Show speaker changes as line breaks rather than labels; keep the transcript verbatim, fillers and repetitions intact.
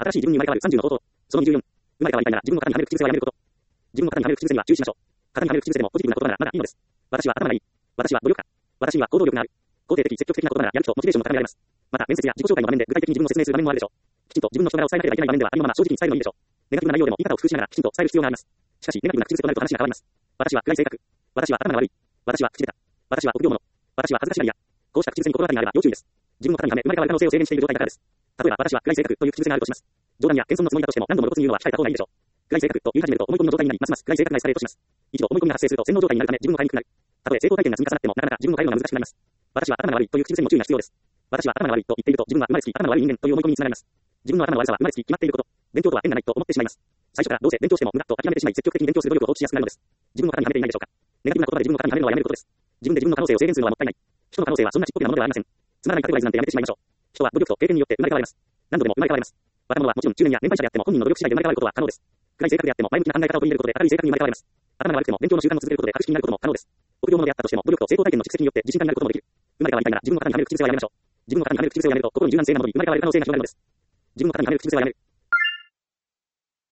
新しい自分に生まれ変わるさんじゅうの方法。そのにじゅうよん。生まれ変わりたいなら自分の型にはめる口癖をやめること。自分の型にはめる口癖には注意しましょう。型にはめる口癖でもポジティブな言葉ならまだいいのです。私は頭がいい。私は努力家。私には行動力がある。肯定的、積極的な言葉ならやる気とモチベーションも高められます。また、面接や自己紹介の場面で具体的に自分を説明する場面もあるでしょう。きちんと自分の人柄を伝えなければいけない場面ではありのまま正直に伝えるのもいいでしょう。ネガティブな内容でも言い方を工夫しながらきちんと伝える必要があります。しかし、ネガティブな口癖となると話が変わります。私は暗い性格。私は頭が悪い。私は口下手。私は臆病者。私は恥ずかしがり屋。こうした口癖に心当たりがあれば要注意です。自分の型にはめ生まれ変わる可能性を制限している状態だからです。例えば、私は暗い性格という口癖があるとします。冗談や謙遜のつもりだとしても何度も露骨に言うのは控えた方がいいでしょう。暗い性格と言い始めると思い込みの状態になり、ますます暗い性格がエスカレートします。一度思い込みが発生すると洗脳状態になるため自分を変えにくくなる。たとえ成功体験が積み重なってもなかなか自分を変えるのが難しくなります。私は頭が悪いという口癖にも注意が必要です。私は頭が悪いと言っていると自分は生まれつき頭が悪い人間という思い込みにつながります。自分の頭の悪さは生まれつき決まっていること。勉強とは縁がないと思ってしまいます。最初からどうせ勉強しても無駄と諦めてしまい積極的に勉強する努力を放棄しやすくなるのです。自分の型にはめていないでしょうか。ネガティブな言葉で自分の型にはめるのはやめることです。自分で自分の可能性を制限するのはもったいない。人の可能性はそんなちっぽけなものではありません。つまらないカテゴライズなんてやめてしまいましょう。人は努力と経験によって生まれ変わります。何度でも生まれ変わります。若者はもちろん中年や年配者であっても本人の努力次第で生まれ変わることは可能です。暗い性格であっても前向きな考え方を取り入れることで明るい性格に生まれ変わります。頭が悪くても勉強の習慣を続けることで格式になることも可能です。臆病者であったとしても努力と成功体験の蓄積によって自信家になることもできる。生まれ変わりたいなら自分の型にはめる口癖をやめましょう。自分の型にはめる口癖をやめると心に柔軟性が伸び生まれ変わる可能性が広がるのです。自分の型にはめる口癖をやめる。